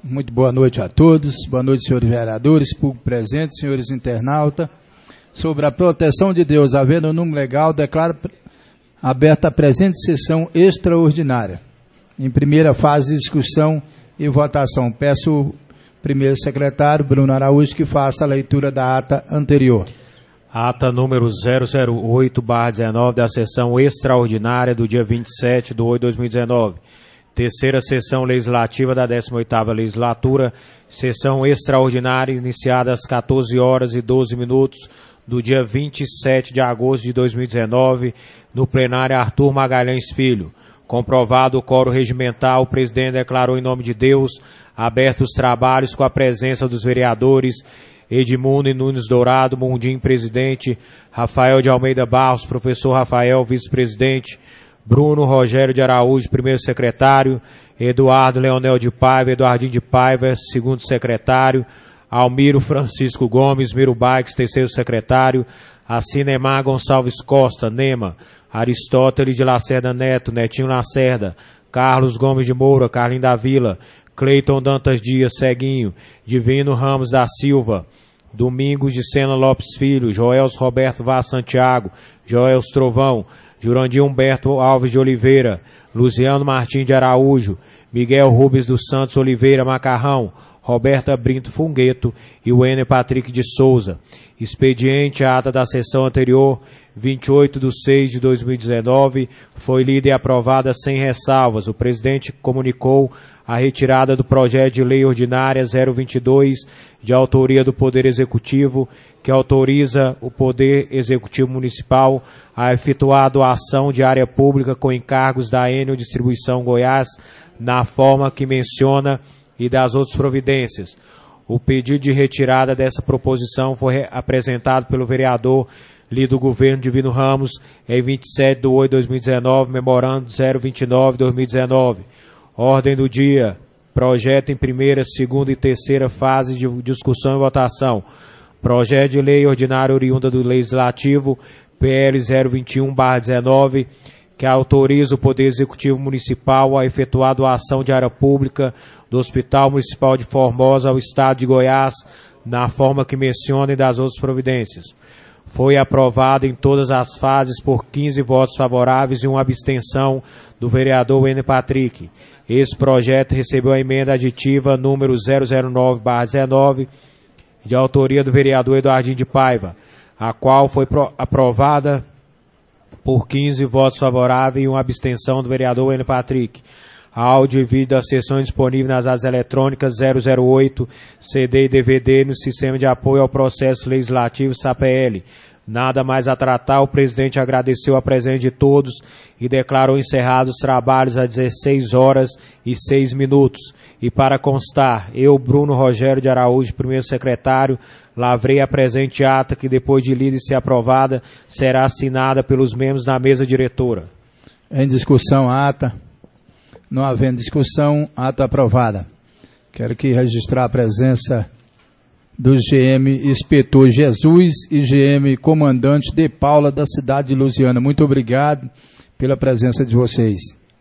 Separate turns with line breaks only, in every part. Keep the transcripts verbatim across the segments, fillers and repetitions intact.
Muito boa noite a todos, boa noite, senhores vereadores, público presente, senhores internautas. Sobre a proteção de Deus, havendo o número legal, declaro aberta a presente sessão extraordinária. Em primeira fase de discussão e votação, peço o primeiro secretário, Bruno Araújo, que faça a leitura da ata anterior.
Ata número zero zero oito barra dezenove da sessão extraordinária do dia vinte e sete de oito de dois mil e dezenove. Terceira sessão legislativa da décima oitava legislatura, sessão extraordinária iniciada às quatorze horas e doze minutos do dia vinte e sete de agosto de dois mil e dezenove, no plenário Arthur Magalhães Filho. Comprovado o quórum regimental, o presidente declarou em nome de Deus abertos os trabalhos com a presença dos vereadores Edmundo e Nunes Dourado, Mundim, presidente, Rafael de Almeida Barros, professor Rafael, vice-presidente, Bruno Rogério de Araújo, primeiro secretário, Eduardo Leonel de Paiva, Eduardinho de Paiva, segundo secretário, Almiro Francisco Gomes, Miro Baix, terceiro secretário, Acinemar Gonçalves Costa, Nema, Aristóteles de Lacerda Neto, Netinho Lacerda, Carlos Gomes de Moura, Carlinho da Vila, Cleiton Dantas Dias, Ceguinho, Divino Ramos da Silva, Domingos de Sena Lopes Filho, Joels Roberto Vaz Santiago, Joels Trovão, Jurandir Humberto Alves de Oliveira, Luciano Martins de Araújo, Miguel Rubens dos Santos Oliveira Macarrão, Roberta Brinto Fungueto e Wêner Patrick de Souza. Expediente a ata da sessão anterior, vinte e oito de seis de dois mil e dezenove, foi lida e aprovada sem ressalvas. O presidente comunicou a retirada do projeto de lei ordinária zero vinte e dois, de autoria do Poder Executivo, que autoriza o Poder Executivo Municipal a efetuar a doação de área pública com encargos da Enel Distribuição Goiás, na forma que menciona e das outras providências. O pedido de retirada dessa proposição foi apresentado pelo vereador líder do governo Divino Ramos em vinte e sete de oito de dois mil e dezenove, memorando zero vinte e nove de dois mil e dezenove. Ordem do dia, projeto em primeira, segunda e terceira fase de discussão e votação. Projeto de lei ordinária oriunda do Legislativo, P L zero vinte e um barra dezenove, que autoriza o Poder Executivo Municipal a efetuar a doação de área pública do Hospital Municipal de Formosa ao Estado de Goiás, na forma que menciona e das outras providências. Foi aprovado em todas as fases por quinze votos favoráveis e uma abstenção do vereador Wêner Patrick. Esse projeto recebeu a emenda aditiva número zero zero nove barra dezenove, de autoria do vereador Eduardinho de Paiva, a qual foi aprovada por quinze votos favoráveis e uma abstenção do vereador Wêner Patrick. Áudio e vídeo da sessão disponível nas áreas eletrônicas zero zero oito, C D e D V D no Sistema de Apoio ao Processo Legislativo S A P L. Nada mais a tratar, o presidente agradeceu a presença de todos e declarou encerrados os trabalhos às dezesseis horas e seis minutos. E para constar, eu, Bruno Rogério de Araújo, primeiro secretário, lavrei a presente ata que, depois de lida e ser aprovada, será assinada pelos membros da mesa diretora.
Em discussão, a ata. Não havendo discussão, ata aprovada. Quero aqui registrar a presença do G M Inspetor Jesus e G M Comandante de Paula da cidade de Lusiânia. Muito obrigado pela presença de vocês.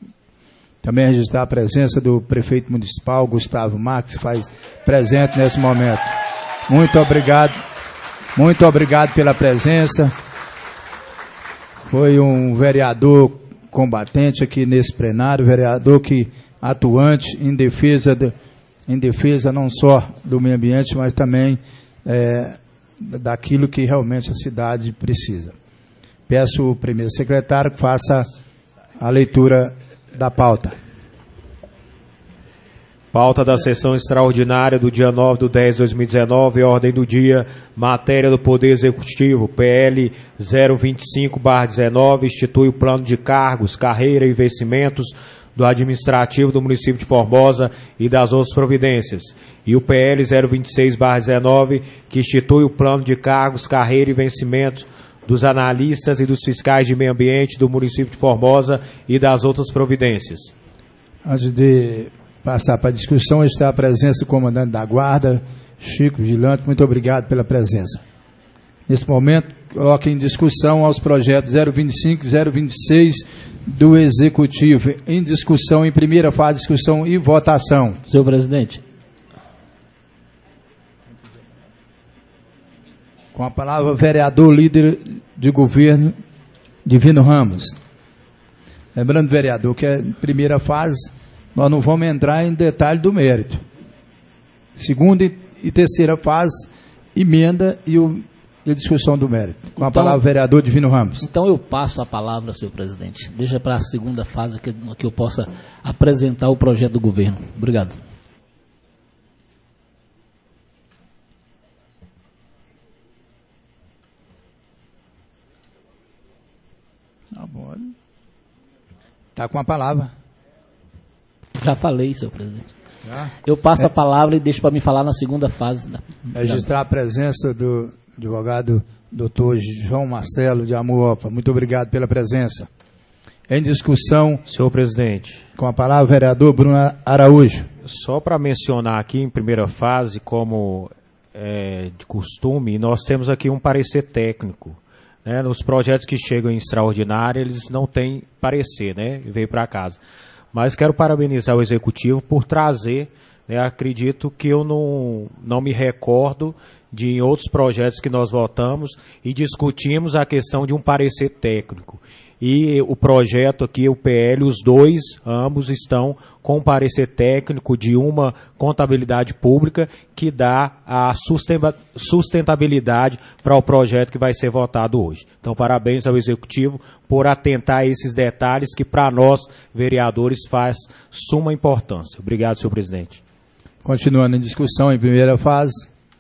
Também registrar a presença do Prefeito Municipal, Gustavo Max, faz presente nesse momento. Muito obrigado, muito obrigado pela presença. Foi um vereador combatente aqui nesse plenário, vereador que atuante em defesa, de, em defesa não só do meio ambiente, mas também é, daquilo que realmente a cidade precisa. Peço ao primeiro secretário que faça a leitura da pauta.
Pauta da sessão extraordinária do dia nove de dez de dois mil e dezenove, ordem do dia, matéria do Poder Executivo, P L zero vinte e cinco barra dezenove, institui o plano de cargos, carreira e vencimentos do administrativo do município de Formosa e das outras providências. E o P L zero vinte e seis barra dezenove, que institui o plano de cargos, carreira e vencimentos dos analistas e dos fiscais de meio ambiente do município de Formosa e das outras providências.
Antes de passar para a discussão, está a presença do comandante da Guarda, Chico Vigilante. Muito obrigado pela presença. Nesse momento, coloque em discussão aos projetos zero vinte e cinco e zero vinte e seis do Executivo. Em discussão, em primeira fase, discussão e votação.
Senhor presidente.
Com a palavra, vereador líder de governo, Divino Ramos. Lembrando, vereador, que a primeira fase, nós não vamos entrar em detalhe do mérito. Segunda e terceira fase, emenda e, o, e a discussão do mérito. Com a
então,
palavra, vereador Divino Ramos.
Então eu passo a palavra, senhor presidente. Deixa para a segunda fase que, que eu possa apresentar o projeto do governo. Obrigado.
Tá bom. Está com a palavra.
Já falei, senhor presidente.
Já?
Eu passo
É.
a palavra e deixo para me falar na segunda fase.
Registrar a presença do advogado doutor João Marcelo de Amuopa. Muito obrigado pela presença. Em discussão,
Senhor presidente,
com a palavra, vereador Bruno Araújo.
só para mencionar aqui em primeira fase, como é de costume, nós temos aqui um parecer técnico. Né? Nos projetos que chegam em extraordinária, eles não têm parecer, né? Veio para casa. Mas quero parabenizar o Executivo por trazer, né? Acredito que eu não, não me recordo de em outros projetos que nós votamos e discutimos a questão de um parecer técnico. E o projeto aqui, o P L, os dois, ambos estão com um parecer técnico de uma contabilidade pública que dá a sustentabilidade para o projeto que vai ser votado hoje. Então, parabéns ao Executivo por atentar a esses detalhes que, para nós, vereadores, faz suma importância. Obrigado, senhor presidente.
Continuando em discussão, em primeira fase.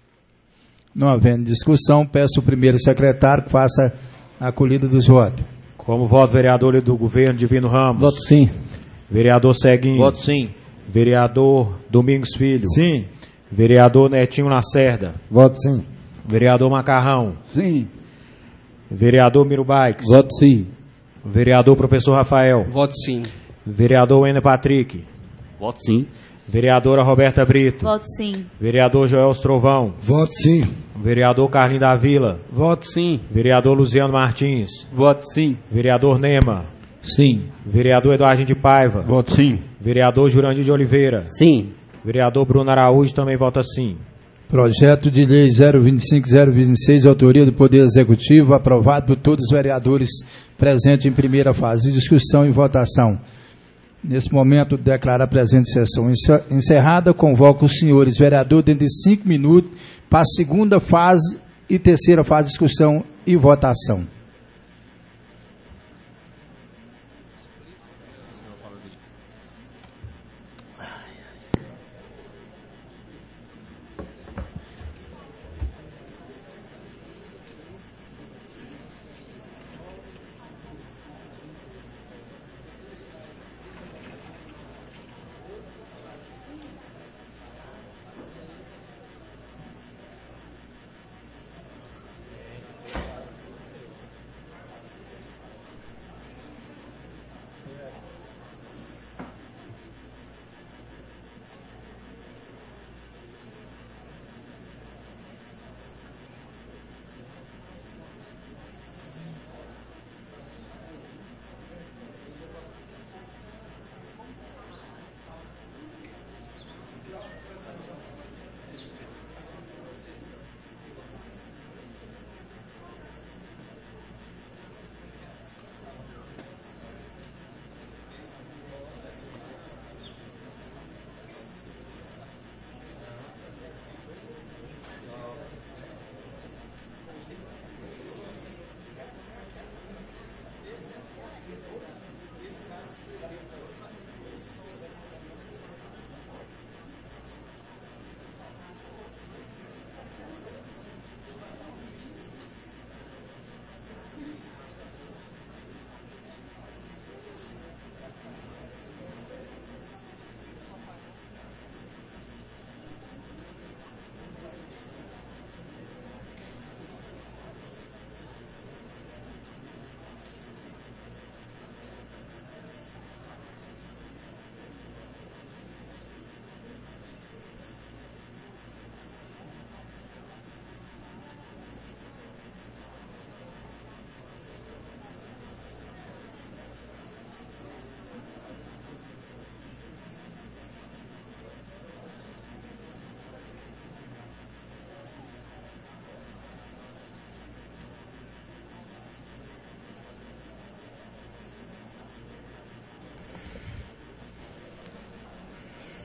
Não havendo discussão, peço ao primeiro secretário que faça a acolhida dos votos.
Como voto, vereador do governo, Divino Ramos.
Voto sim.
Vereador Ceguinho.
Voto sim.
Vereador Domingos Filho.
Sim.
Vereador Netinho Lacerda.
Voto sim.
Vereador Macarrão.
Sim.
Vereador Miro Baix.
Voto sim.
Vereador Professor Rafael.
Voto sim.
Vereador Wender Patrick.
Voto sim.
Vereadora Roberta Brito.
Voto sim.
Vereador Joel Trovão.
Voto sim.
Vereador Carlinho da Vila.
Voto sim.
Vereador Luciano Martins.
Voto sim.
Vereador Nema.
Sim.
Vereador Eduardo de Paiva.
Voto sim.
Vereador Jurandir de Oliveira.
Sim.
Vereador Bruno Araújo também vota sim.
Projeto de lei zero vinte e cinco zero vinte e seis, autoria do Poder Executivo, aprovado por todos os vereadores presentes em primeira fase de discussão e votação. Nesse momento, declaro a presente sessão encerrada. Convoco os senhores vereadores dentro de cinco minutos para a segunda fase e terceira fase de discussão e votação.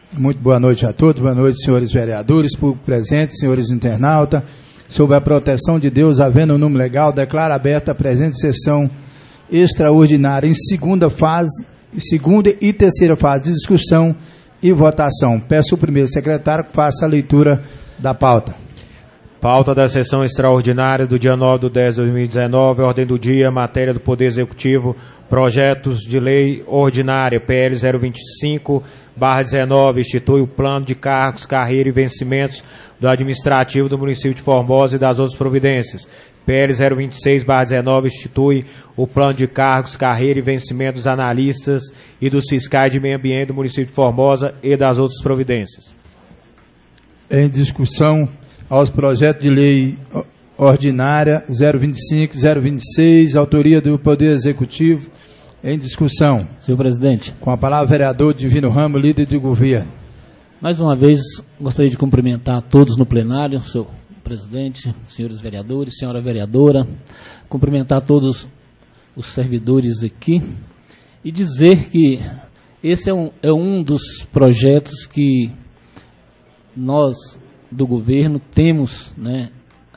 Muito boa noite a todos, boa noite, senhores vereadores, público presente, senhores internautas. Sob a proteção de Deus, havendo um número legal, declaro aberta a presente sessão extraordinária em segunda fase, segunda e terceira fase de discussão e votação. Peço ao primeiro secretário que faça a leitura da pauta.
Pauta da sessão extraordinária do dia nove de dez de dois mil e dezenove, ordem do dia, matéria do Poder Executivo, projetos de lei ordinária, P L zero vinte e cinco barra dezenove, institui o plano de cargos, carreira e vencimentos do administrativo do município de Formosa e das outras providências. P L zero vinte e seis barra dezenove, institui o plano de cargos, carreira e vencimento dos analistas e dos fiscais de meio ambiente do município de Formosa e das outras providências.
Em discussão aos projetos de lei ordinária zero vinte e cinco, zero vinte e seis, autoria do Poder Executivo, em discussão.
Senhor presidente.
Com a palavra, vereador Divino Ramos, líder do governo.
Mais uma vez, gostaria de cumprimentar a todos no plenário, senhor presidente, senhores vereadores, senhora vereadora, cumprimentar todos os servidores aqui e dizer que esse é um, é um dos projetos que nós do governo temos, né,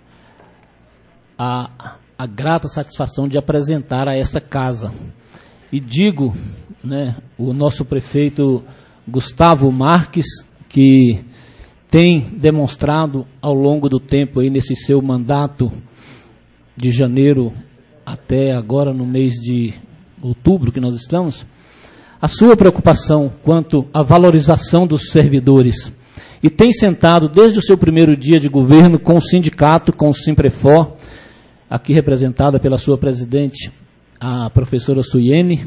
a, a grata satisfação de apresentar a essa casa. E digo, né, o nosso prefeito Gustavo Marques, que tem demonstrado ao longo do tempo, aí, nesse seu mandato de janeiro até agora no mês de outubro que nós estamos, a sua preocupação quanto à valorização dos servidores. E tem sentado desde o seu primeiro dia de governo com o sindicato, com o Simprefor, aqui representada pela sua presidente, a professora Suiene,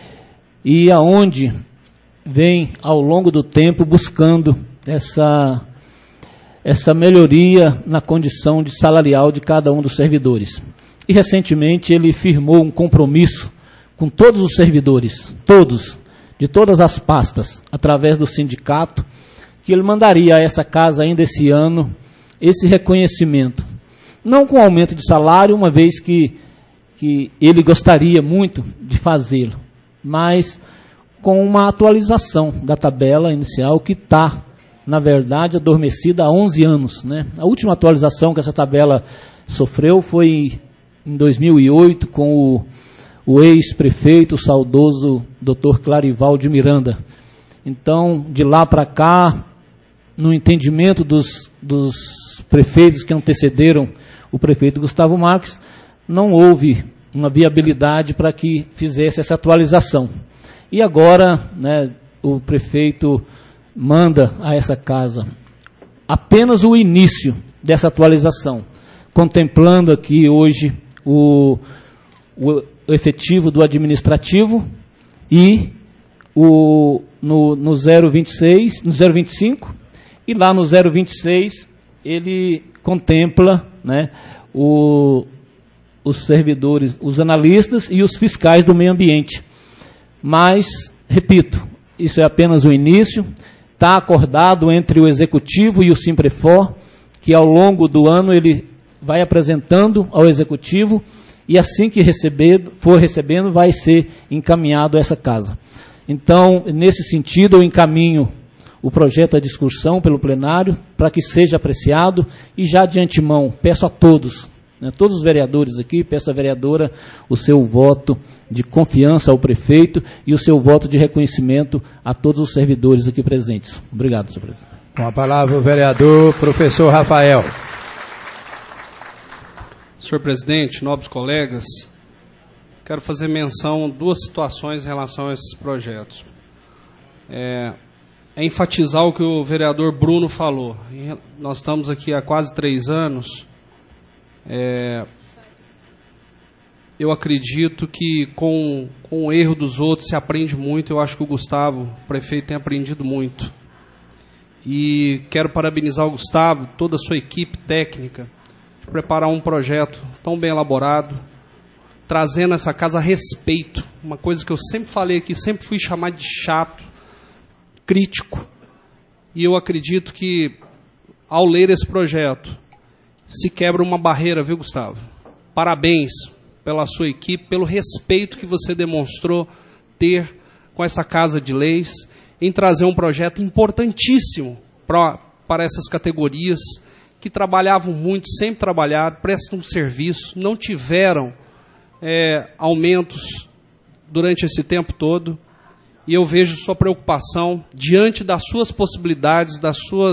e aonde vem ao longo do tempo buscando essa, essa melhoria na condição de salarial de cada um dos servidores. E recentemente ele firmou um compromisso com todos os servidores, todos, de todas as pastas, através do sindicato, que ele mandaria a essa casa ainda esse ano esse reconhecimento. Não com aumento de salário, uma vez que, que ele gostaria muito de fazê-lo, mas com uma atualização da tabela inicial que está, na verdade, adormecida há onze anos. Né? A última atualização que essa tabela sofreu foi em dois mil e oito, com o, o ex-prefeito, o saudoso doutor Clarival de Miranda. Então, de lá para cá, no entendimento dos, dos prefeitos que antecederam o prefeito Gustavo Marques, não houve uma viabilidade para que fizesse essa atualização. E agora, né, o prefeito manda a essa casa apenas o início dessa atualização, contemplando aqui hoje o, o efetivo do administrativo e o, no, no zero vinte e seis, no zero vinte e cinco, e lá no zero vinte e seis ele contempla, né, o, os servidores, os analistas e os fiscais do meio ambiente. Mas, repito, isso é apenas o início, está acordado entre o Executivo e o Simprefor, que ao longo do ano ele vai apresentando ao Executivo e assim que receber, for recebendo, vai ser encaminhado a essa casa. Então, nesse sentido, eu encaminho o projeto à discussão pelo plenário para que seja apreciado e já de antemão peço a todos, né, todos os vereadores aqui, peço à vereadora o seu voto de confiança ao prefeito e o seu voto de reconhecimento a todos os servidores aqui presentes. Obrigado, senhor presidente.
Com a palavra o vereador professor Rafael.
Senhor presidente, nobres colegas, quero fazer menção a duas situações em relação a esses projetos. É, é enfatizar o que o vereador Bruno falou. Nós estamos aqui há quase três anos. É, eu acredito que com, com o erro dos outros se aprende muito. Eu acho que o Gustavo, o prefeito, tem aprendido muito. E quero parabenizar o Gustavo, toda a sua equipe técnica, de preparar um projeto tão bem elaborado, trazendo essa casa respeito, uma coisa que eu sempre falei aqui, sempre fui chamado de chato, crítico, e eu acredito que ao ler esse projeto se quebra uma barreira, viu, Gustavo? Parabéns pela sua equipe, pelo respeito que você demonstrou ter com essa casa de leis em trazer um projeto importantíssimo pra, para essas categorias que trabalhavam muito, sempre trabalharam, prestam um serviço, não tiveram é, aumentos durante esse tempo todo, e eu vejo sua preocupação diante das suas possibilidades, das suas,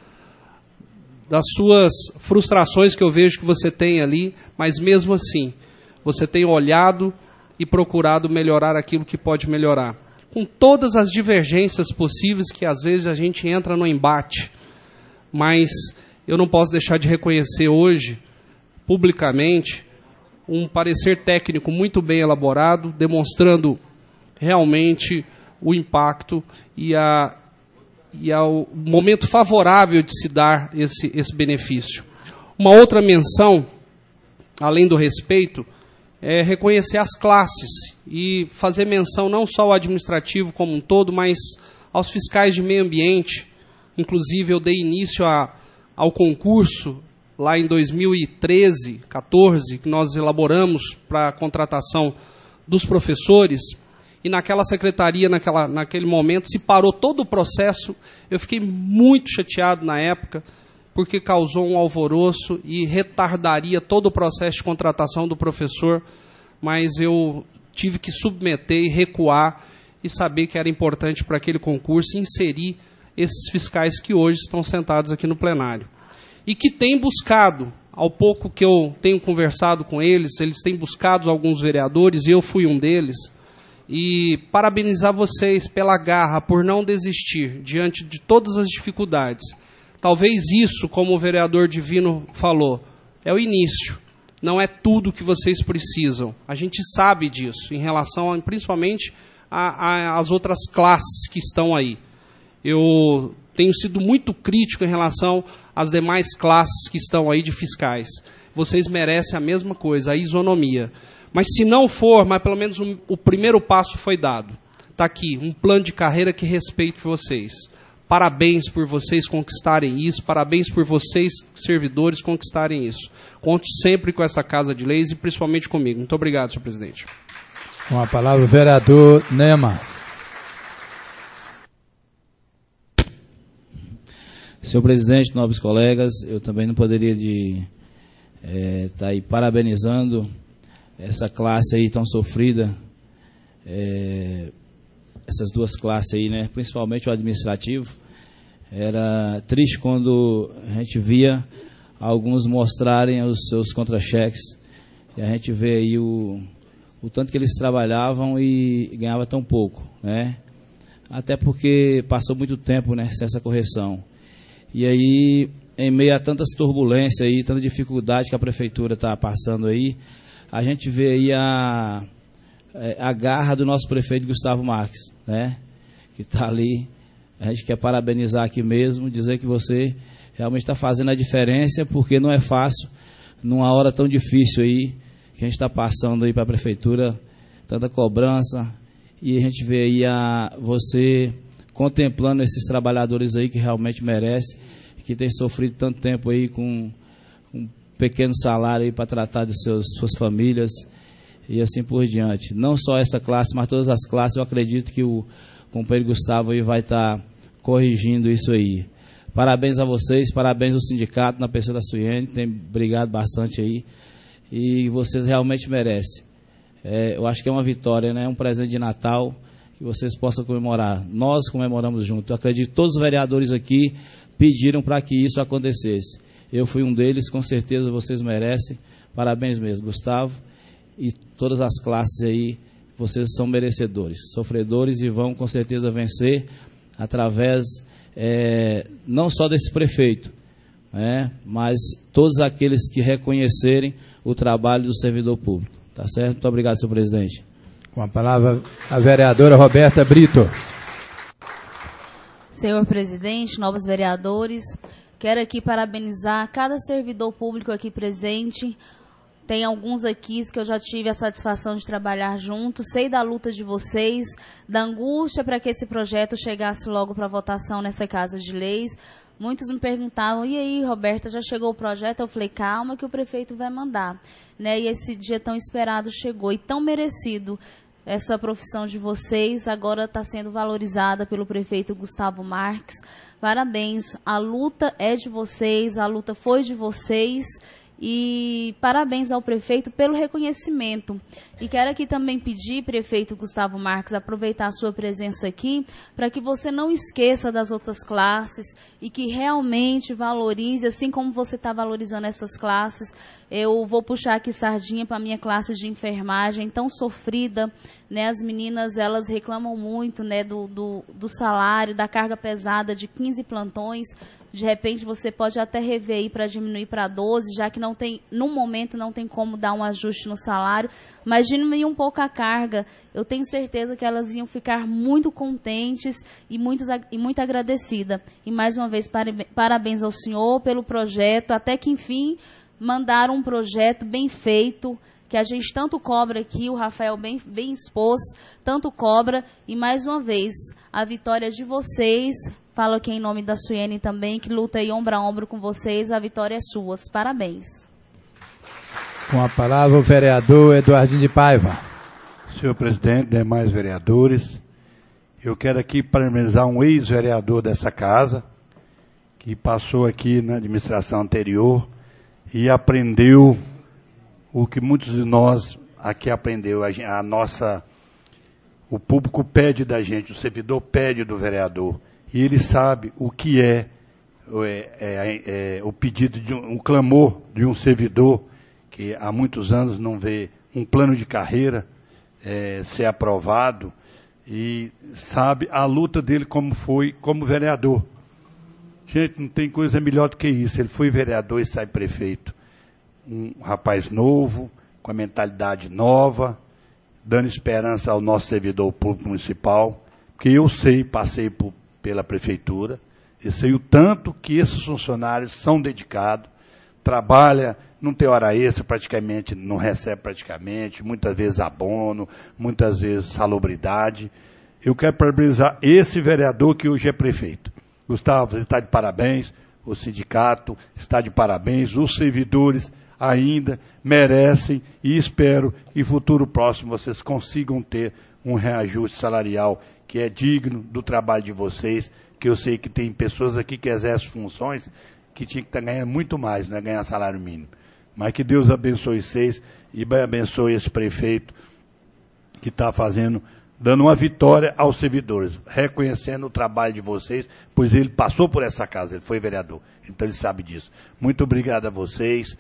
das suas frustrações que eu vejo que você tem ali, mas mesmo assim, você tem olhado e procurado melhorar aquilo que pode melhorar. Com todas as divergências possíveis que às vezes a gente entra no embate, mas eu não posso deixar de reconhecer hoje, publicamente, um parecer técnico muito bem elaborado, demonstrando realmente o impacto e, a, e ao momento favorável de se dar esse, esse benefício. Uma outra menção, além do respeito, é reconhecer as classes e fazer menção não só ao administrativo como um todo, mas aos fiscais de meio ambiente. Inclusive, eu dei início a, ao concurso lá em dois mil e treze, quatorze, que nós elaboramos para a contratação dos professores, e naquela secretaria, naquela, naquele momento, se parou todo o processo. Eu fiquei muito chateado na época, porque causou um alvoroço e retardaria todo o processo de contratação do professor, mas eu tive que submeter e recuar e saber que era importante para aquele concurso inserir esses fiscais que hoje estão sentados aqui no plenário. E que têm buscado, ao pouco que eu tenho conversado com eles, eles têm buscado alguns vereadores, e eu fui um deles, e parabenizar vocês pela garra, por não desistir diante de todas as dificuldades. Talvez isso, como o vereador Divino falou, é o início, não é tudo que vocês precisam. A gente sabe disso, em relação a, principalmente às outras classes que estão aí. Eu tenho sido muito crítico em relação às demais classes que estão aí de fiscais. Vocês merecem a mesma coisa, a isonomia. Mas se não for, mas pelo menos um, o primeiro passo foi dado. Está aqui, um plano de carreira que respeite vocês. Parabéns por vocês conquistarem isso, parabéns por vocês, servidores, conquistarem isso. Conte sempre com essa Casa de Leis e principalmente comigo. Muito obrigado, senhor presidente.
Com a palavra o vereador Nema.
Senhor presidente, nobres colegas, eu também não poderia de é, tá aí parabenizando essa classe aí tão sofrida, é, essas duas classes aí, né? Principalmente o administrativo. Era triste quando a gente via alguns mostrarem os seus contra-cheques, e a gente vê aí o, o tanto que eles trabalhavam e ganhava tão pouco, né? Até porque passou muito tempo, né, sem essa correção. E aí, em meio a tantas turbulências aí, tanta dificuldade que a prefeitura está passando aí, a gente vê aí a, a garra do nosso prefeito Gustavo Marques, né? Que está ali. A gente quer parabenizar aqui mesmo, dizer que você realmente está fazendo a diferença, porque não é fácil, numa hora tão difícil aí, que a gente está passando aí para a prefeitura, tanta cobrança, e a gente vê aí a, você contemplando esses trabalhadores aí que realmente merecem, que têm sofrido tanto tempo aí com um pequeno salário aí para tratar de seus, suas famílias e assim por diante. Não só essa classe, mas todas as classes. Eu acredito que o companheiro Gustavo aí vai estar corrigindo isso aí. Parabéns a vocês, parabéns ao sindicato, na pessoa da Suiene, tem brigado bastante aí, e vocês realmente merecem. É, eu acho que é uma vitória, né? Um presente de Natal que vocês possam comemorar. Nós comemoramos juntos. Eu acredito que todos os vereadores aqui pediram para que isso acontecesse. Eu fui um deles, com certeza vocês merecem. Parabéns mesmo, Gustavo, e todas as classes aí, vocês são merecedores, sofredores, e vão com certeza vencer através é, não só desse prefeito, né, mas todos aqueles que reconhecerem o trabalho do servidor público. Tá certo? Muito obrigado, senhor presidente.
Com a palavra a vereadora Roberta Brito.
Senhor presidente, novos vereadores, quero aqui parabenizar cada servidor público aqui presente. Tem alguns aqui que eu já tive a satisfação de trabalhar junto, sei da luta de vocês, da angústia para que esse projeto chegasse logo para votação nessa Casa de Leis. Muitos me perguntavam, e aí, Roberta, já chegou o projeto? Eu falei, calma que o prefeito vai mandar. Né? E esse dia tão esperado chegou, e tão merecido. essa profissão de vocês agora está sendo valorizada pelo prefeito Gustavo Marques. Parabéns, a luta é de vocês, a luta foi de vocês. E parabéns ao prefeito pelo reconhecimento. E quero aqui também pedir, prefeito Gustavo Marques, aproveitar a sua presença aqui, para que você não esqueça das outras classes e que realmente valorize, assim como você está valorizando essas classes. Eu vou puxar aqui sardinha para a minha classe de enfermagem, tão sofrida, né? As meninas, elas reclamam muito, né, do, do, do salário, da carga pesada de quinze plantões. De repente você pode até rever aí para diminuir para doze, já que não tem, no momento não tem como dar um ajuste no salário, mas diminuir um pouco a carga. Eu tenho certeza que elas iam ficar muito contentes e muito, e muito agradecidas. E mais uma vez, parabéns ao senhor pelo projeto, até que enfim mandaram um projeto bem feito, que a gente tanto cobra aqui, o Rafael bem, bem expôs, tanto cobra, e mais uma vez, a vitória de vocês. Falo aqui em nome da Suene também, que luta aí ombro a ombro com vocês, a vitória é sua. Parabéns.
Com a palavra o vereador Eduardinho de Paiva.
Senhor presidente, demais vereadores, eu quero aqui parabenizar um ex-vereador dessa casa, que passou aqui na administração anterior e aprendeu o que muitos de nós aqui aprendeu. A, a nossa, o público pede da gente, o servidor pede do vereador. E ele sabe o que é, é, é, é o pedido, de um, um clamor de um servidor que há muitos anos não vê um plano de carreira é, ser aprovado, e sabe a luta dele como foi como vereador. Gente, não tem coisa melhor do que isso. Ele foi vereador e sai prefeito. Um rapaz novo, com a mentalidade nova, dando esperança ao nosso servidor público municipal, porque eu sei, passei por pela prefeitura, e sei o tanto que esses funcionários são dedicados, trabalha, não tem hora extra praticamente, não recebe praticamente, muitas vezes abono, muitas vezes salubridade. Eu quero parabenizar esse vereador que hoje é prefeito. Gustavo, você está de parabéns, o sindicato está de parabéns, os servidores ainda merecem, e espero que no futuro próximo vocês consigam ter um reajuste salarial que é digno do trabalho de vocês, que eu sei que tem pessoas aqui que exercem funções que tinham que estar ganhando muito mais, né, ganhar salário mínimo. Mas que Deus abençoe vocês e abençoe esse prefeito que está fazendo, dando uma vitória aos servidores, reconhecendo o trabalho de vocês, pois ele passou por essa casa, ele foi vereador, então ele sabe disso. Muito obrigado a vocês,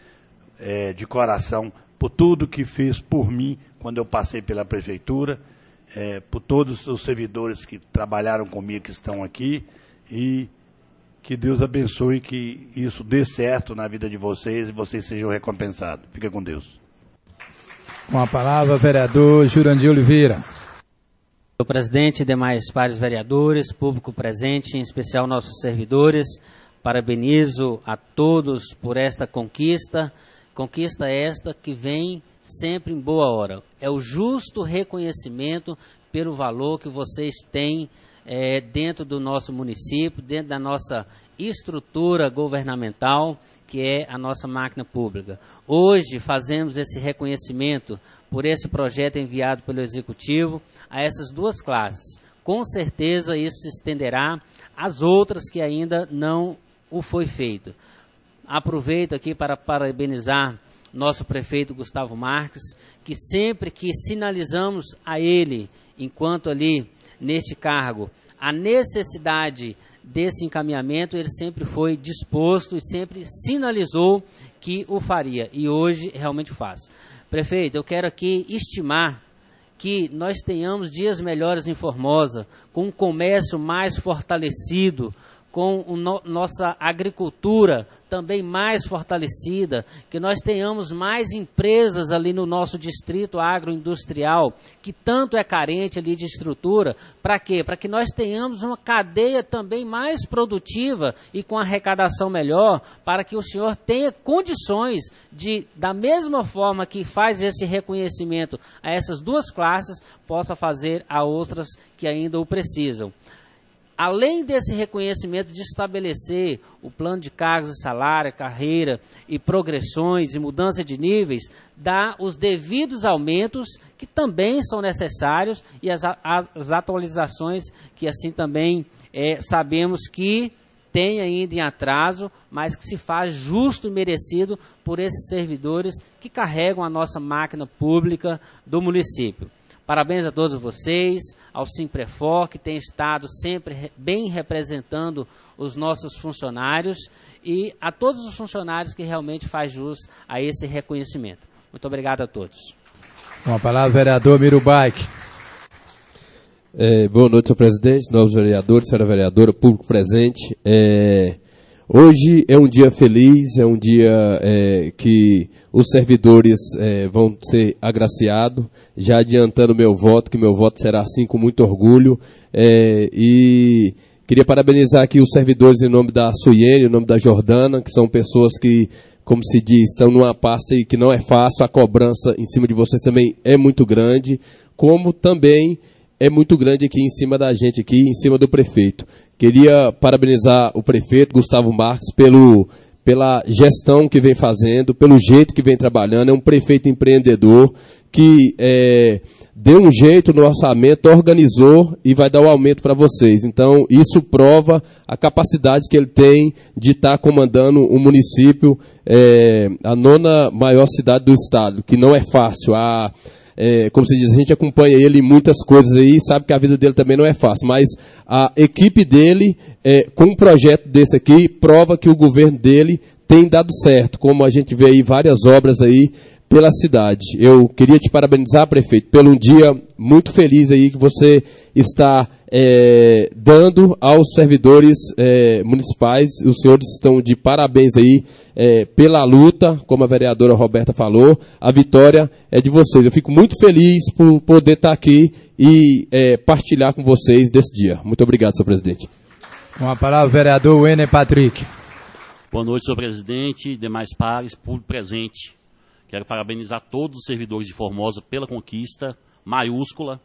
é, de coração, por tudo que fez por mim quando eu passei pela prefeitura, É, por todos os servidores que trabalharam comigo, que estão aqui, e que Deus abençoe, que isso dê certo na vida de vocês e vocês sejam recompensados. Fica com Deus.
Com a palavra, vereador Jurandir Oliveira.
Senhor presidente, demais pares vereadores, público presente, em especial nossos servidores, parabenizo a todos por esta conquista, conquista esta que vem sempre em boa hora. É o justo reconhecimento pelo valor que vocês têm é, dentro do nosso município, dentro da nossa estrutura governamental, que é a nossa máquina pública. Hoje fazemos esse reconhecimento por esse projeto enviado pelo Executivo a essas duas classes. Com certeza isso se estenderá às outras que ainda não o foi feito. Aproveito aqui para parabenizar nosso prefeito Gustavo Marques, que sempre que sinalizamos a ele, enquanto ali neste cargo, a necessidade desse encaminhamento, ele sempre foi disposto e sempre sinalizou que o faria, e hoje realmente faz. Prefeito, eu quero aqui estimar que nós tenhamos dias melhores em Formosa, com um comércio mais fortalecido, com o no, nossa agricultura também mais fortalecida, que nós tenhamos mais empresas ali no nosso distrito agroindustrial, que tanto é carente ali de estrutura. Para quê? Para que nós tenhamos uma cadeia também mais produtiva e com arrecadação melhor, para que o senhor tenha condições de, da mesma forma que faz esse reconhecimento a essas duas classes, possa fazer a outras que ainda o precisam. além desse reconhecimento de estabelecer o plano de cargos e salário, carreira e progressões e mudança de níveis, dá os devidos aumentos que também são necessários e as, as atualizações que assim também é, sabemos que tem ainda em atraso, mas que se faz justo e merecido por esses servidores que carregam a nossa máquina pública do município. Parabéns a todos vocês, ao Simprefor, que tem estado sempre bem representando os nossos funcionários, e a todos os funcionários que realmente faz jus a esse reconhecimento. Muito obrigado a todos.
Com a palavra, vereador Miro Baik.
É, boa noite, senhor presidente, novos vereadores, senhora vereadora, público presente. É, hoje é um dia feliz, é um dia é, que os servidores é, vão ser agraciados, já adiantando meu voto, que meu voto será assim com muito orgulho. É, e queria parabenizar aqui os servidores em nome da Suiene, em nome da Jordana, que são pessoas que, como se diz, estão numa pasta e que não é fácil, a cobrança em cima de vocês também é muito grande, como também é muito grande aqui em cima da gente, aqui em cima do prefeito. Queria parabenizar o prefeito Gustavo Marques pelo, pela gestão que vem fazendo, pelo jeito que vem trabalhando. É um prefeito empreendedor que é, deu um jeito no orçamento, organizou e vai dar o um aumento para vocês. Então, isso prova a capacidade que ele tem de estar tá comandando o município, é, a nona maior cidade do estado, que não é fácil. A É, como se diz, a gente acompanha ele em muitas coisas aí, sabe que a vida dele também não é fácil, mas a equipe dele, é, com um projeto desse aqui, prova que o governo dele tem dado certo, como a gente vê aí várias obras aí pela cidade. Eu queria te parabenizar, prefeito, pelo um dia muito feliz aí que você está é, dando aos servidores é, municipais. Os senhores estão de parabéns aí é, pela luta, como a vereadora Roberta falou. A vitória é de vocês. Eu fico muito feliz por poder estar aqui e é, partilhar com vocês desse dia. Muito obrigado, senhor presidente.
Com a palavra, o vereador Wêner Patrick.
Boa noite, senhor presidente, demais pares, público presente. Quero parabenizar todos os servidores de Formosa pela conquista maiúscula.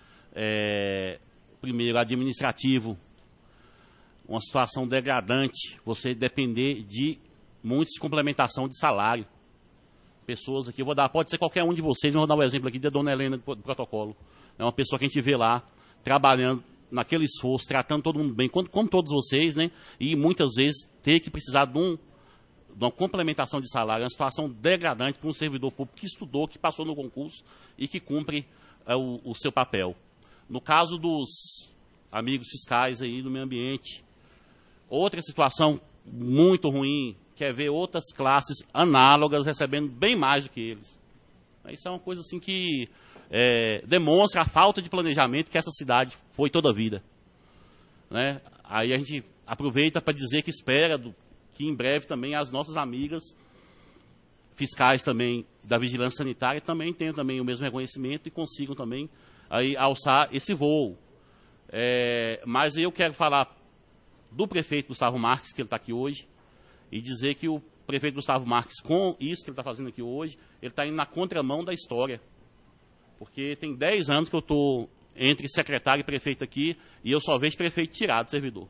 É, primeiro, administrativo, uma situação degradante, você depender de muitos de complementação de salário. Pessoas aqui, eu vou dar, pode ser qualquer um de vocês, mas vou dar um exemplo aqui da dona Helena do protocolo. É uma pessoa que a gente vê lá, trabalhando naquele esforço, tratando todo mundo bem, como, como todos vocês, né? E muitas vezes ter que precisar de um de uma complementação de salário, é uma situação degradante para um servidor público que estudou, que passou no concurso e que cumpre é, o, o seu papel. No caso dos amigos fiscais aí do meio ambiente, outra situação muito ruim, que é ver outras classes análogas recebendo bem mais do que eles. Isso é uma coisa assim que é, demonstra a falta de planejamento que essa cidade foi toda a vida. Né? Aí a gente aproveita para dizer que espera do que em breve também as nossas amigas fiscais também da vigilância sanitária também tenham também o mesmo reconhecimento e consigam também aí alçar esse voo. É, mas eu quero falar do prefeito Gustavo Marques, que ele está aqui hoje, e dizer que o prefeito Gustavo Marques, com isso que ele está fazendo aqui hoje, ele está indo na contramão da história. Porque tem dez anos que eu estou entre secretário e prefeito aqui, e eu só vejo prefeito tirado do servidor.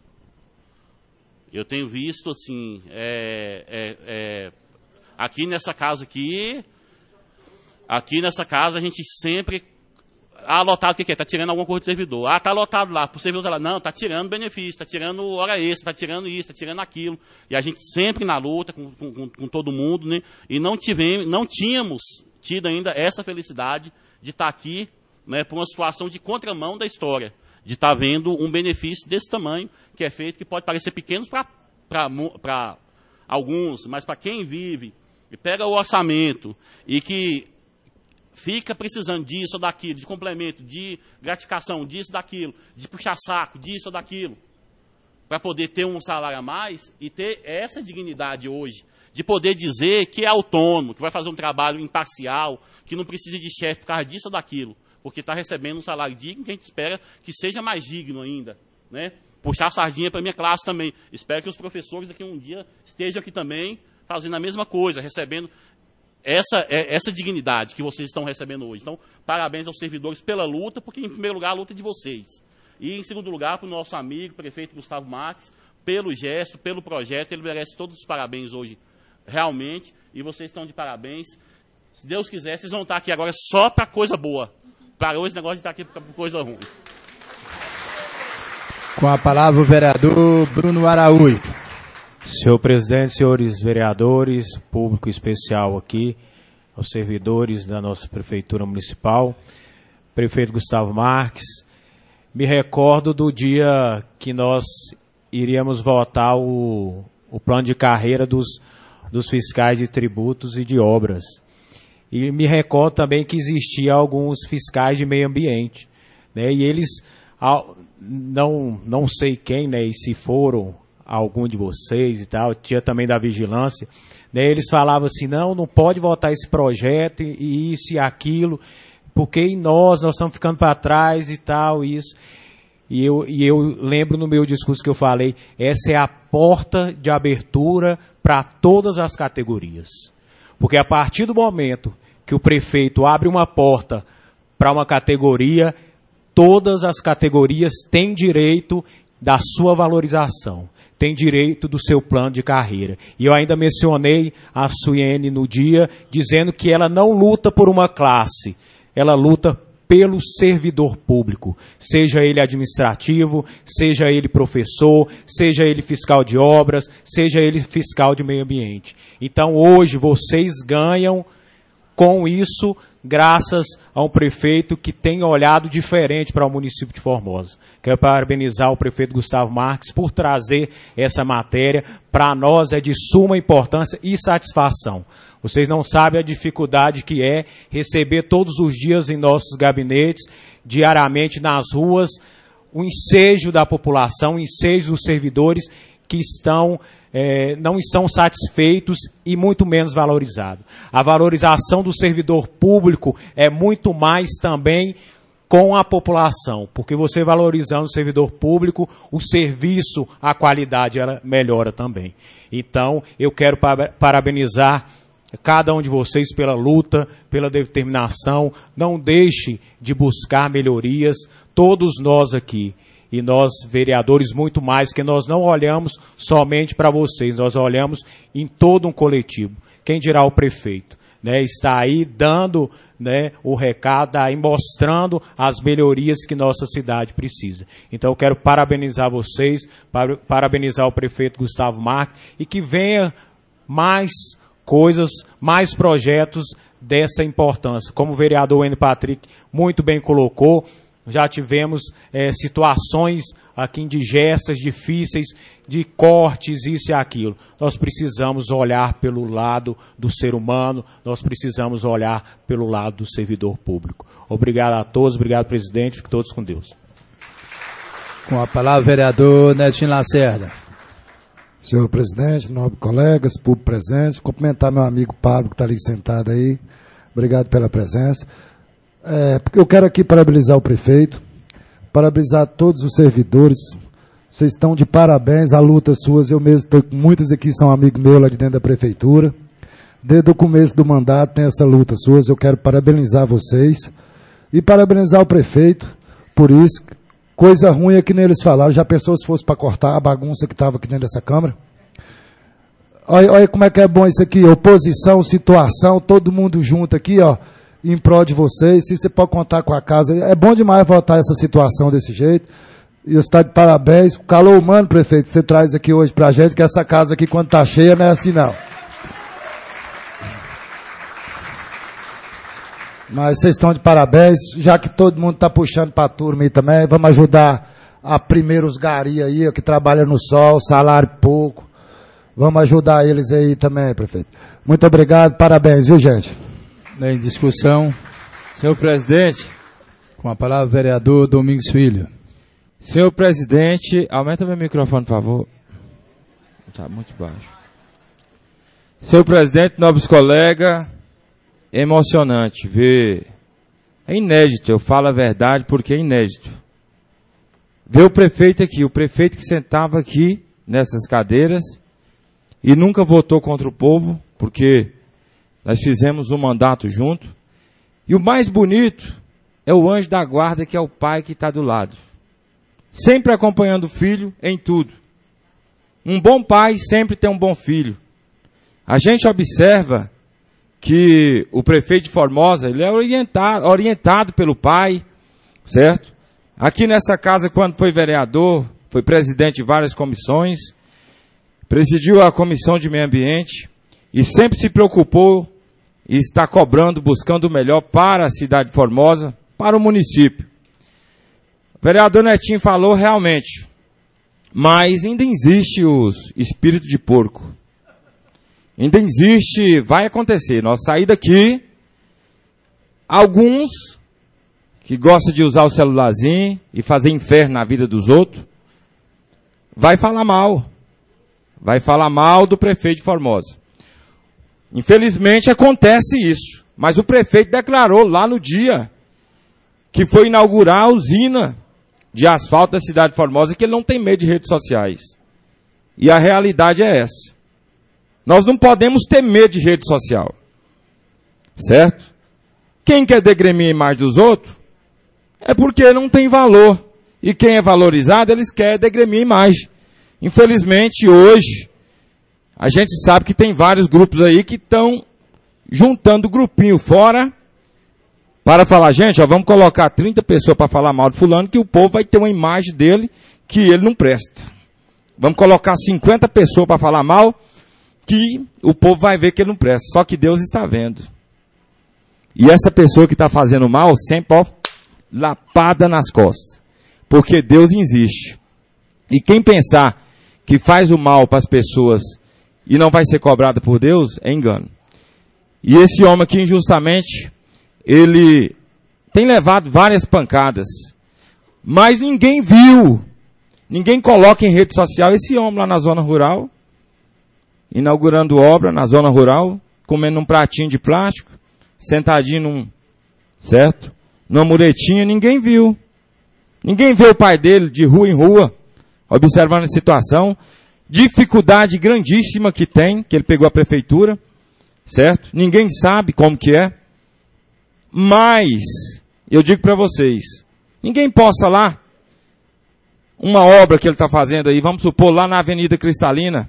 Eu tenho visto, assim, é, é, é, aqui nessa casa aqui, aqui nessa casa a gente sempre, ah, lotado o que que é? Está tirando alguma coisa do servidor. Ah, está lotado lá, o servidor está lá. Não, está tirando benefício, está tirando hora extra, está tirando isso, está tirando aquilo. E a gente sempre na luta com, com, com todo mundo, né? E não, tivemos, não tínhamos tido ainda essa felicidade de estar aqui, né, por uma situação de contramão da história. De estar vendo um benefício desse tamanho, que é feito, que pode parecer pequeno para alguns, mas para quem vive e pega o orçamento e que fica precisando disso ou daquilo, de complemento, de gratificação, disso ou daquilo, de puxar saco, disso ou daquilo, para poder ter um salário a mais e ter essa dignidade hoje, de poder dizer que é autônomo, que vai fazer um trabalho imparcial, que não precisa de chefe por causa disso ou daquilo, porque está recebendo um salário digno, que a gente espera que seja mais digno ainda, né? Puxar a sardinha para a minha classe também. Espero que os professores daqui a um dia estejam aqui também fazendo a mesma coisa, recebendo essa, essa dignidade que vocês estão recebendo hoje. Então, parabéns aos servidores pela luta, porque em primeiro lugar a luta é de vocês. E, em segundo lugar, para o nosso amigo, prefeito Gustavo Marques, pelo gesto, pelo projeto, ele merece todos os parabéns hoje, realmente, e vocês estão de parabéns. Se Deus quiser, vocês vão estar aqui agora só para coisa boa. Para hoje, o negócio de estar aqui para coisa ruim.
Com a palavra o vereador Bruno Araújo.
Senhor presidente, senhores vereadores, público especial aqui, aos servidores da nossa prefeitura municipal, prefeito Gustavo Marques, me recordo do dia que nós iríamos votar o, o plano de carreira dos, dos fiscais de tributos e de obras. E me recordo também que existia alguns fiscais de meio ambiente, né, e eles, não, não sei quem, né, e se foram algum de vocês e tal, tinha também da vigilância, né, eles falavam assim, não, não pode votar esse projeto e, e isso e aquilo, porque em nós, nós estamos ficando para trás e tal, isso. E eu, e eu lembro no meu discurso que eu falei, essa é a porta de abertura para todas as categorias. Porque a partir do momento que o prefeito abre uma porta para uma categoria, todas as categorias têm direito da sua valorização, têm direito do seu plano de carreira. E eu ainda mencionei a Suiene no dia, dizendo que ela não luta por uma classe, ela luta pelo servidor público, seja ele administrativo, seja ele professor, seja ele fiscal de obras, seja ele fiscal de meio ambiente. Então hoje vocês ganham com isso, graças a um prefeito que tem olhado diferente para o município de Formosa. Quero parabenizar o prefeito Gustavo Marques por trazer essa matéria. Para nós é de suma importância e satisfação. Vocês não sabem a dificuldade que é receber todos os dias em nossos gabinetes, diariamente nas ruas, o ensejo da população, o ensejo dos servidores que estão, eh, não estão satisfeitos e muito menos valorizados. A valorização do servidor público é muito mais também com a população, porque você valorizando o servidor público, o serviço, a qualidade ela melhora também. Então, eu quero parabenizar cada um de vocês pela luta, pela determinação. Não deixe de buscar melhorias, todos nós aqui. E nós, vereadores, muito mais, que nós não olhamos somente para vocês, nós olhamos em todo um coletivo. Quem dirá o prefeito, né, está aí dando, né, o recado, aí mostrando as melhorias que nossa cidade precisa. Então eu quero parabenizar vocês, para, parabenizar o prefeito Gustavo Marques, e que venha mais coisas, mais projetos dessa importância. Como o vereador Wendel Patrick muito bem colocou, já tivemos é, situações aqui indigestas, difíceis, de cortes, isso e aquilo. Nós precisamos olhar pelo lado do ser humano, nós precisamos olhar pelo lado do servidor público. Obrigado a todos, obrigado, presidente, fiquem todos com Deus.
Com a palavra, vereador Netinho Lacerda.
Senhor presidente, nobres colegas, público presente, cumprimentar meu amigo Pablo, que está ali sentado aí. Obrigado pela presença. É, porque eu quero aqui parabenizar o prefeito, parabenizar todos os servidores. Vocês estão de parabéns, a luta suas, eu mesmo, tô, muitos aqui são amigos meus lá de dentro da prefeitura. Desde o começo do mandato tem essa luta suas, eu quero parabenizar vocês e parabenizar o prefeito por isso. Coisa ruim é que nem eles falaram, já pensou se fosse para cortar a bagunça que estava aqui dentro dessa Câmara? Olha, olha como é que é bom isso aqui, oposição, situação, todo mundo junto aqui, ó, em prol de vocês, se você pode contar com a casa, é bom demais votar essa situação desse jeito, e você está de parabéns, o calor humano, prefeito, você traz aqui hoje pra gente, que essa casa aqui quando tá cheia não é assim não. Mas vocês estão de parabéns, já que todo mundo está puxando para a turma aí também, vamos ajudar a primeiros gari aí, que trabalham no sol, salário pouco, vamos ajudar eles aí também, prefeito. Muito obrigado, parabéns, viu gente?
Em discussão.
Senhor presidente.
Com a palavra, vereador Domingos Filho.
Senhor presidente, aumenta meu microfone, por favor. Está muito baixo. Senhor presidente, nobres colegas, é emocionante ver, é inédito, eu falo a verdade porque é inédito. Ver o prefeito aqui, o prefeito que sentava aqui nessas cadeiras e nunca votou contra o povo, porque nós fizemos um mandato junto. E o mais bonito é o anjo da guarda, que é o pai que está do lado. sempre acompanhando o filho em tudo. Um bom pai sempre tem um bom filho. A gente observa que o prefeito de Formosa, ele é orientado, orientado pelo pai, certo? Aqui nessa casa, quando foi vereador, foi presidente de várias comissões, presidiu a comissão de meio ambiente e sempre se preocupou e está cobrando, buscando o melhor para a cidade de Formosa, para o município. O vereador Netinho falou realmente, mas ainda existe os espíritos de porco. Ainda existe, vai acontecer, nós sair daqui, alguns que gostam de usar o celularzinho e fazer inferno na vida dos outros, vai falar mal. Vai falar mal do prefeito de Formosa. Infelizmente acontece isso, mas o prefeito declarou lá no dia que foi inaugurar a usina de asfalto da cidade de Formosa que ele não tem medo de redes sociais. E a realidade é essa. Nós não podemos ter medo de rede social. Certo? Quem quer degremer a imagem dos outros é porque não tem valor. E quem é valorizado, eles querem degremer a imagem. Infelizmente, hoje, a gente sabe que tem vários grupos aí que estão juntando grupinho fora para falar, gente, ó, vamos colocar trinta pessoas para falar mal de fulano, que o povo vai ter uma imagem dele que ele não presta. Vamos colocar cinquenta pessoas para falar mal, que o povo vai ver que ele não presta. Só que Deus está vendo. E essa pessoa que está fazendo mal, sempre, ó, lapada nas costas. Porque Deus existe. E quem pensar que faz o mal para as pessoas e não vai ser cobrado por Deus, é engano. E esse homem aqui, injustamente, ele tem levado várias pancadas. Mas ninguém viu. Ninguém coloca em rede social esse homem lá na zona rural, inaugurando obra na zona rural, comendo um pratinho de plástico, sentadinho num, certo? Numa muretinha, ninguém viu. Ninguém vê o pai dele de rua em rua, observando a situação, dificuldade grandíssima que tem, que ele pegou a prefeitura, certo? Ninguém sabe como que é. Mas, eu digo para vocês, ninguém posta lá uma obra que ele está fazendo aí, vamos supor, lá na Avenida Cristalina,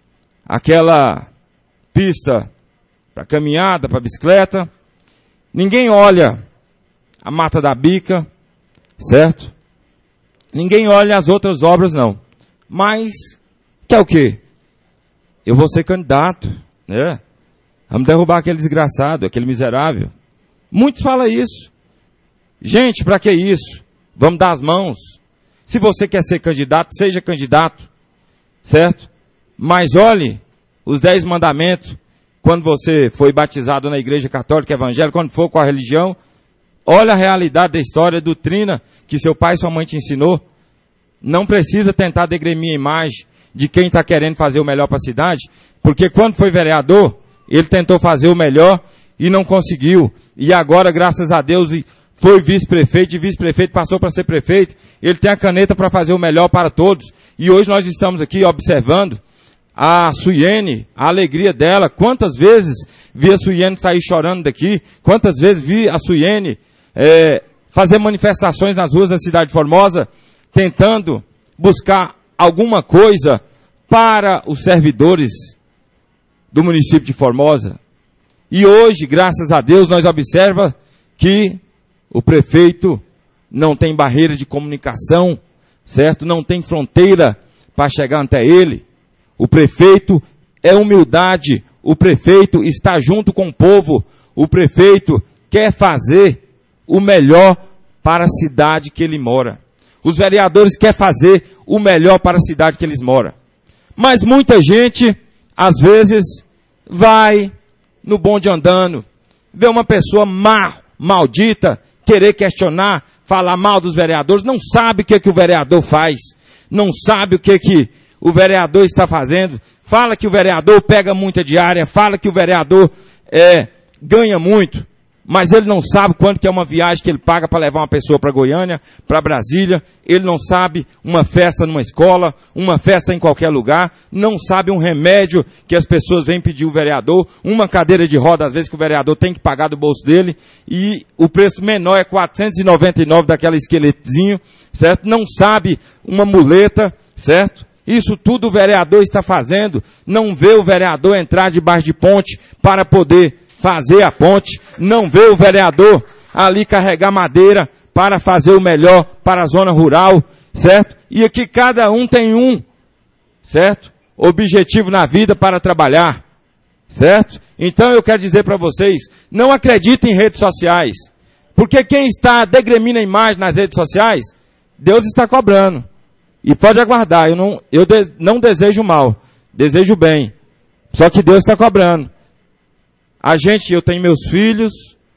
aquela pista para caminhada, para bicicleta. Ninguém olha a Mata da Bica, certo? Ninguém olha as outras obras, não. Mas, quer o quê? Eu vou ser candidato, né? Vamos derrubar aquele desgraçado, aquele miserável. Muitos falam isso. Gente, para que isso? Vamos dar as mãos. Se você quer ser candidato, seja candidato, certo? Mas olhe os dez mandamentos, quando você foi batizado na igreja católica evangélica, quando for com a religião, olha a realidade da história, a doutrina que seu pai e sua mãe te ensinou. Não precisa tentar degremer a imagem de quem está querendo fazer o melhor para a cidade, porque quando foi vereador, ele tentou fazer o melhor e não conseguiu. E agora, graças a Deus, foi vice-prefeito, de vice-prefeito passou para ser prefeito. Ele tem a caneta para fazer o melhor para todos. E hoje nós estamos aqui observando a Suiene, a alegria dela. Quantas vezes vi a Suiene sair chorando daqui? Quantas vezes vi a Suiene é, fazer manifestações nas ruas da cidade de Formosa, tentando buscar alguma coisa para os servidores do município de Formosa. E hoje, graças a Deus, nós observamos que o prefeito não tem barreira de comunicação, certo? Não tem fronteira para chegar até ele. O prefeito é humildade. O prefeito está junto com o povo. O prefeito quer fazer o melhor para a cidade que ele mora. Os vereadores querem fazer o melhor para a cidade que eles moram. Mas muita gente, às vezes, vai no bonde andando, vê uma pessoa má, maldita, querer questionar, falar mal dos vereadores, não sabe o que, que o vereador faz, não sabe o que, que o vereador está fazendo, fala que o vereador pega muita diária, fala que o vereador é, ganha muito, mas ele não sabe quanto que é uma viagem que ele paga para levar uma pessoa para Goiânia, para Brasília, ele não sabe uma festa numa escola, uma festa em qualquer lugar, não sabe um remédio que as pessoas vêm pedir o vereador, uma cadeira de roda às vezes que o vereador tem que pagar do bolso dele, e o preço menor é quatrocentos e noventa e nove daquela esqueletinho, certo? Não sabe uma muleta, certo? Isso tudo o vereador está fazendo. Não vê o vereador entrar debaixo de ponte para poder fazer a ponte. Não vê o vereador ali carregar madeira para fazer o melhor para a zona rural, certo? E aqui cada um tem um, certo? Objetivo na vida para trabalhar, certo? Então eu quero dizer para vocês, não acreditem em redes sociais, porque quem está degremindo a imagem nas redes sociais, Deus está cobrando. E pode aguardar, eu não, eu de, não desejo mal, desejo bem. Só que Deus está cobrando. A gente, eu tenho meus filhos,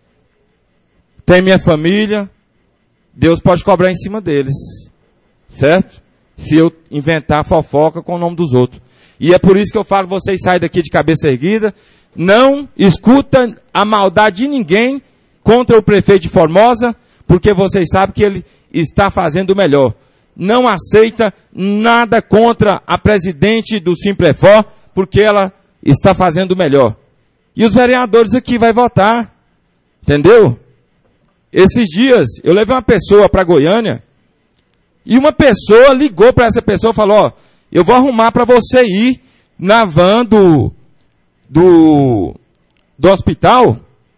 tenho minha família, Deus pode cobrar em cima deles, certo? Se eu inventar fofoca com o nome dos outros. E é por isso que eu falo, vocês saem daqui de cabeça erguida, não escuta a maldade de ninguém contra o prefeito de Formosa, porque vocês sabem que ele está fazendo o melhor. Não aceita nada contra a presidente do Simprefor, porque ela está fazendo o melhor. E os vereadores aqui vão votar. Entendeu? Esses dias, eu levei uma pessoa para Goiânia, e uma pessoa ligou para essa pessoa e falou, ó, eu vou arrumar para você ir na van do, do, do hospital.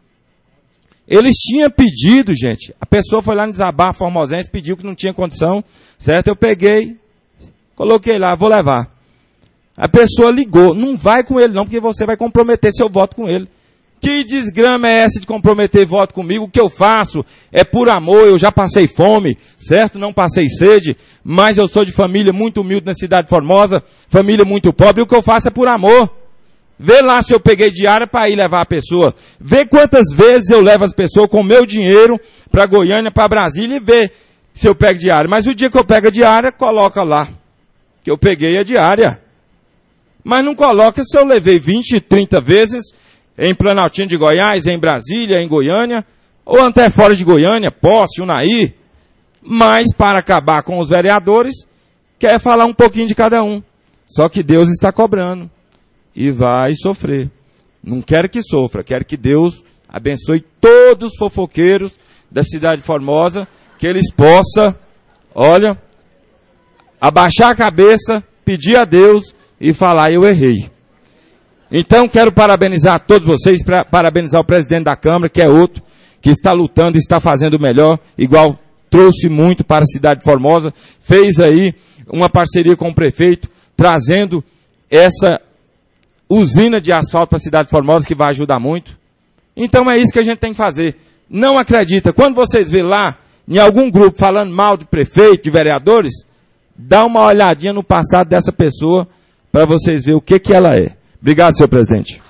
Eles tinham pedido, gente, a pessoa foi lá no Desabafo Formosense, pediu que não tinha condição, certo? Eu peguei, coloquei lá, vou levar. A pessoa ligou, não vai com ele não, porque você vai comprometer seu voto com ele. Que desgrama é essa de comprometer voto comigo? O que eu faço é por amor, eu já passei fome, certo? Não passei sede, mas eu sou de família muito humilde na cidade de Formosa, família muito pobre, e o que eu faço é por amor. Vê lá se eu peguei diária para ir levar a pessoa. Vê quantas vezes eu levo as pessoas com o meu dinheiro para Goiânia, para Brasília, e vê se eu pego diária. Mas o dia que eu pego a diária, coloca lá que eu peguei a diária. Mas não coloca se eu levei vinte, trinta vezes em Planaltina de Goiás, em Brasília, em Goiânia, ou até fora de Goiânia, Posse, Unaí. Mas para acabar com os vereadores, quer falar um pouquinho de cada um. Só que Deus está cobrando. E vai sofrer. Não quero que sofra, quero que Deus abençoe todos os fofoqueiros da cidade de Formosa, que eles possam, olha, abaixar a cabeça, pedir a Deus e falar, eu errei. Então quero parabenizar todos vocês, pra, parabenizar o presidente da Câmara, que é outro, que está lutando e está fazendo o melhor, igual trouxe muito para a cidade de Formosa, fez aí uma parceria com o prefeito, trazendo essa usina de asfalto para a cidade de Formosa, que vai ajudar muito. Então é isso que a gente tem que fazer. Não acredita. Quando vocês vê lá, em algum grupo, falando mal de prefeito, de vereadores, dá uma olhadinha no passado dessa pessoa, para vocês verem o que, que ela é. Obrigado, senhor presidente.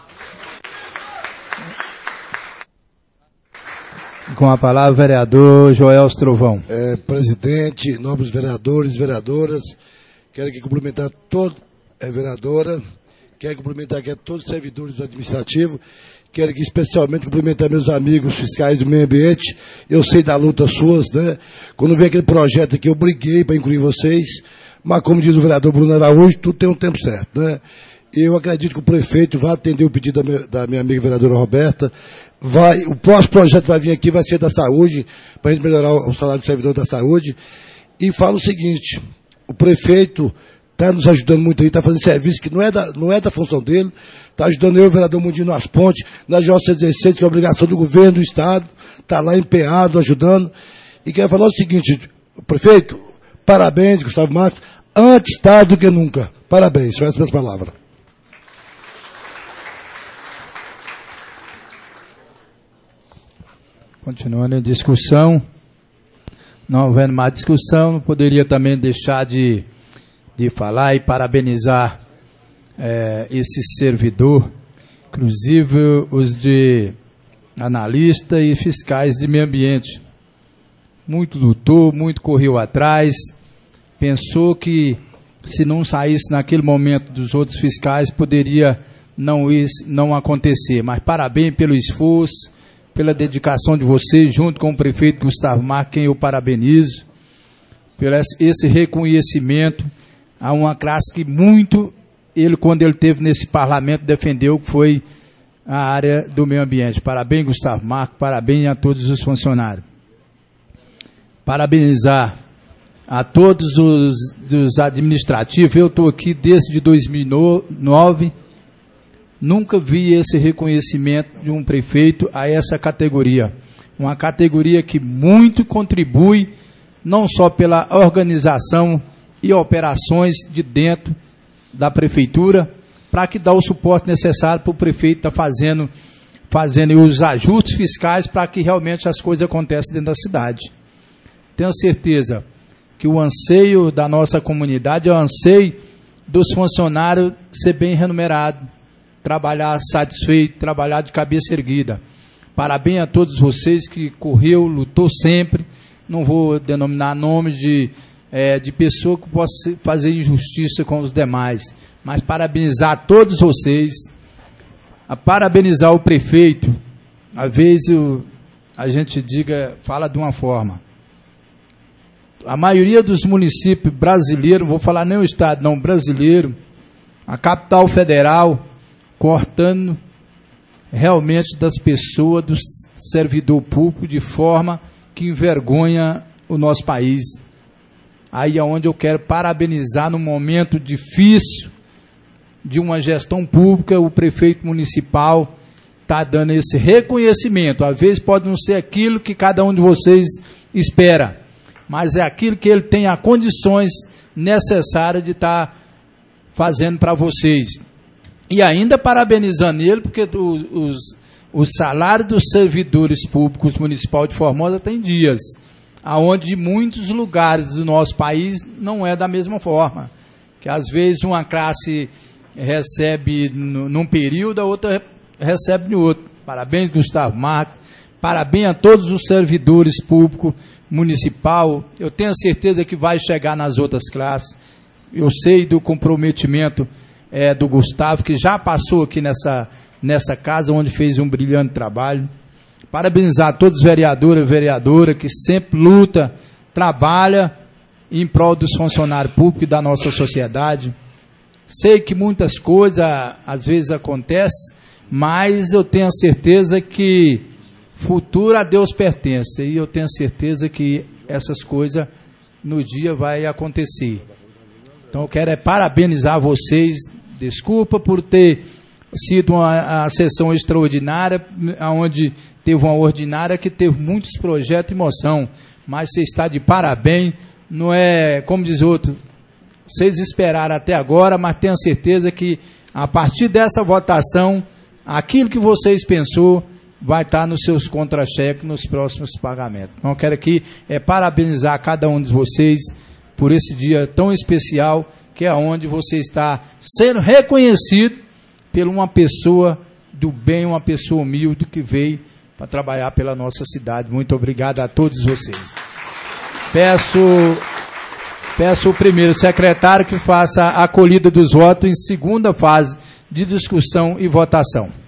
Com a palavra, o vereador Joel Trovão.
É, presidente, nobres vereadores, vereadoras, quero aqui cumprimentar toda a é, vereadora, quero cumprimentar aqui a todos os servidores do administrativo, quero aqui especialmente cumprimentar meus amigos fiscais do meio ambiente, eu sei da luta suas, né? Quando veio aquele projeto aqui, eu briguei para incluir vocês, mas como diz o vereador Bruno Araújo, tudo tem um tempo certo, né? Eu acredito que o prefeito vai atender o pedido da minha, da minha amiga vereadora Roberta. Vai, o próximo projeto vai vir aqui, vai ser da saúde, para a gente melhorar o salário do servidor da saúde. E falo o seguinte, o prefeito está nos ajudando muito aí, está fazendo serviço que não é da, não é da função dele, está ajudando eu e o vereador Mundinho nas pontes, na G O cento e dezesseis, que é a obrigação do governo, do Estado, está lá empenhado, ajudando. E quero falar o seguinte, prefeito, parabéns, Gustavo Marques, antes tarde do que nunca. Parabéns, são essas minhas palavras.
Continuando em discussão, não havendo mais discussão, poderia também deixar de, de falar e parabenizar é, esse servidor, inclusive os de analista e fiscais de meio ambiente. Muito lutou, muito correu atrás, pensou que se não saísse naquele momento dos outros fiscais, poderia não, ir, não acontecer. Mas parabéns pelo esforço, pela dedicação de vocês, junto com o prefeito Gustavo Marques, quem eu parabenizo, pelo esse reconhecimento a uma classe que muito, ele quando ele esteve nesse parlamento, defendeu, que foi a área do meio ambiente. Parabéns, Gustavo Marques, parabéns a todos os funcionários. Parabenizar a todos os, os administrativos. Eu estou aqui desde dois mil e nove, nunca vi esse reconhecimento de um prefeito a essa categoria. Uma categoria que muito contribui, não só pela organização e operações de dentro da prefeitura, para que dá o suporte necessário para o prefeito estar tá fazendo, fazendo os ajustes fiscais para que realmente as coisas aconteçam dentro da cidade. Tenho certeza que o anseio da nossa comunidade é o anseio dos funcionários ser bem remunerado, trabalhar satisfeito, trabalhar de cabeça erguida. Parabéns a todos vocês que correu, lutou sempre. Não vou denominar nome de, é, de pessoa que possa fazer injustiça com os demais, mas parabenizar a todos vocês, a parabenizar o prefeito. Às vezes eu, a gente diga, fala de uma forma. A maioria dos municípios brasileiros, não vou falar nem o estado, não, brasileiro, a capital federal, cortando realmente das pessoas, do servidor público, de forma que envergonha o nosso país. Aí é onde eu quero parabenizar, no momento difícil de uma gestão pública, o prefeito municipal está dando esse reconhecimento. Às vezes pode não ser aquilo que cada um de vocês espera, mas é aquilo que ele tem as condições necessárias de estar tá fazendo para vocês. E ainda parabenizando ele, porque os, os salários dos servidores públicos municipais de Formosa tem dias, aonde muitos lugares do nosso país não é da mesma forma, que às vezes uma classe recebe no, num período, a outra recebe no outro. Parabéns, Gustavo Marques, parabéns a todos os servidores públicos municipal. Eu tenho certeza que vai chegar nas outras classes. Eu sei do comprometimento é, do Gustavo, que já passou aqui nessa, nessa casa, onde fez um brilhante trabalho. Parabenizar todos os vereadores e vereadoras que sempre luta, trabalha em prol dos funcionários públicos e da nossa sociedade. Sei que muitas coisas às vezes acontecem, mas eu tenho certeza que futuro a Deus pertence, e eu tenho certeza que essas coisas no dia vai acontecer. Então eu quero é parabenizar vocês, desculpa por ter sido uma a sessão extraordinária, onde teve uma ordinária que teve muitos projetos e moção, mas você está de parabéns, não é, como diz outro, vocês esperaram até agora, mas tenho certeza que a partir dessa votação, aquilo que vocês pensou vai estar nos seus contra-cheques nos próximos pagamentos. Então, eu quero aqui é, parabenizar cada um de vocês por esse dia tão especial, que é onde você está sendo reconhecido por uma pessoa do bem, uma pessoa humilde que veio para trabalhar pela nossa cidade. Muito obrigado a todos vocês. Peço, peço o primeiro secretário que faça a acolhida dos votos em segunda fase de discussão e votação.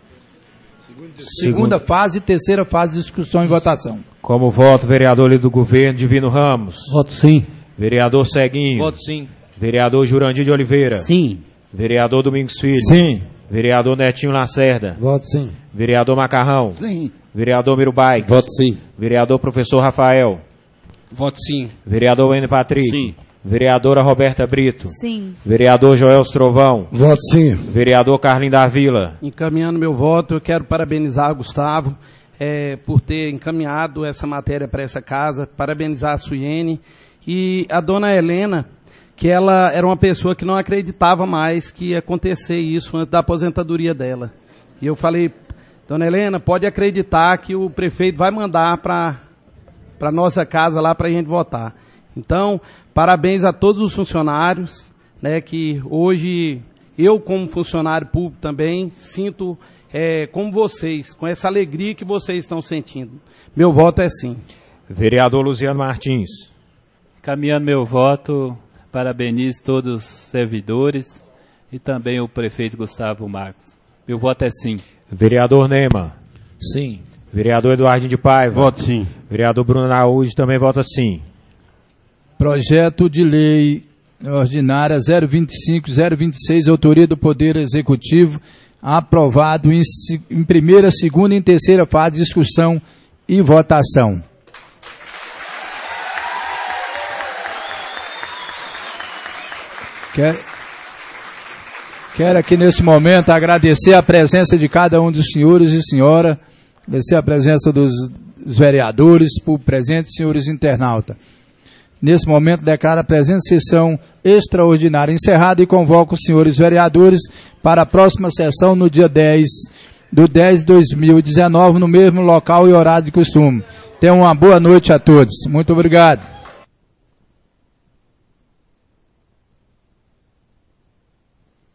Segunda fase e terceira fase de discussão e votação.
Como voto, vereador líder do governo, Divino Ramos.
Voto sim.
Vereador Ceguinho.
Voto sim.
Vereador Jurandir de Oliveira.
Sim.
Vereador Domingos Filho.
Sim.
Vereador Netinho Lacerda.
Voto sim.
Vereador Macarrão.
Sim.
Vereador Miro Baik.
Voto sim.
Vereador Professor Rafael.
Voto sim.
Vereador Wendel Patrick.
Sim.
Vereadora Roberta Brito.
Sim.
Vereador Joel Trovão.
Voto sim.
Vereador Carlinho da Vila.
Encaminhando meu voto, eu quero parabenizar o Gustavo é, por ter encaminhado essa matéria para essa casa, parabenizar a Suiene e a dona Helena, que ela era uma pessoa que não acreditava mais que ia acontecer isso antes da aposentadoria dela. E eu falei, dona Helena, pode acreditar que o prefeito vai mandar para a nossa casa lá para a gente votar. Então, parabéns a todos os funcionários, né, que hoje eu, como funcionário público também, sinto é, como vocês, com essa alegria que vocês estão sentindo. Meu voto é sim.
Vereador Luciano Martins.
Caminhando meu voto, parabenizo todos os servidores e também o prefeito Gustavo Marques. Meu voto é sim.
Vereador Nema.
Sim.
Vereador Eduardo de Paiva.
Voto sim.
Vereador Bruno Araújo também vota sim.
Projeto de lei ordinária zero vinte e cinco zero vinte e seis, autoria do Poder Executivo, aprovado em, em primeira, segunda e terceira fase de discussão e votação. Quero, quero aqui nesse momento agradecer a presença de cada um dos senhores e senhora, agradecer a presença dos vereadores, público presente, senhores internautas. Nesse momento, declaro a presente sessão extraordinária encerrada e convoco os senhores vereadores para a próxima sessão no dia dez do dez de dois mil e dezenove, no mesmo local e horário de costume. Tenham uma boa noite a todos. Muito obrigado.